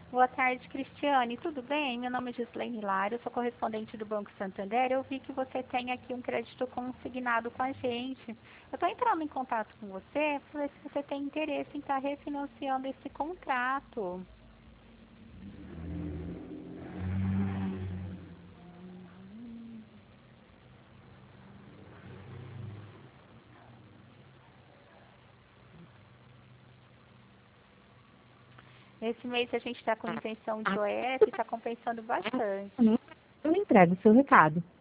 Boa tarde, Cristiane. Tudo bem? Meu nome é Gislaine Hilário, sou correspondente do Banco Santander. Eu vi que você tem aqui um crédito consignado com a gente. Eu estou entrando em contato com você para ver se você tem interesse em estar refinanciando esse contrato. Nesse mês a gente está com isenção de OS e está compensando bastante. Eu entrego o seu recado.